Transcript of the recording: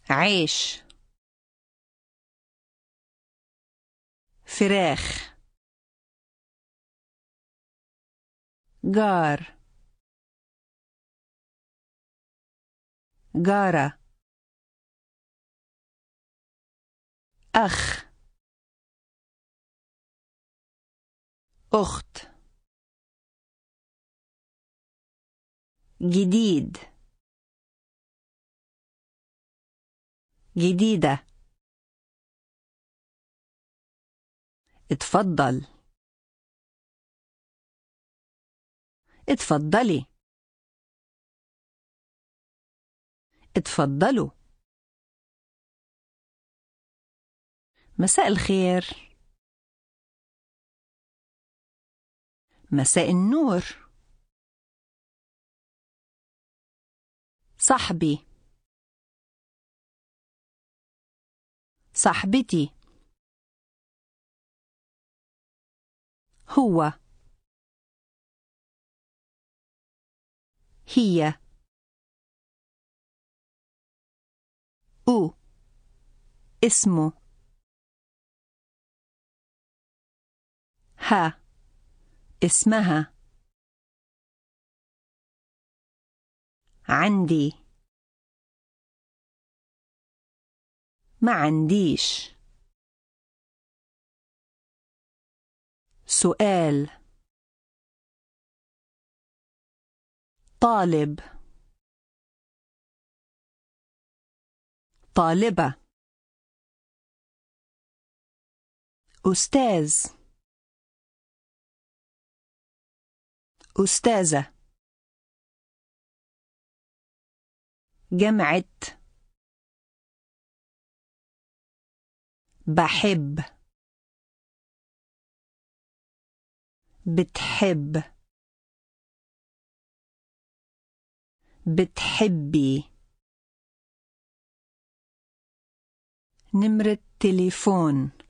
عيش فراخ جار جارة أخ أخت جديد جديدة اتفضل اتفضلي اتفضلوا مساء الخير مساء النور صاحبي صاحبتي هو هي اسمه ها اسمها عندي ما عنديش سؤال طالب طالبة أستاذ أستاذة جمعت بحب بتحب بتحبي نمرة تليفون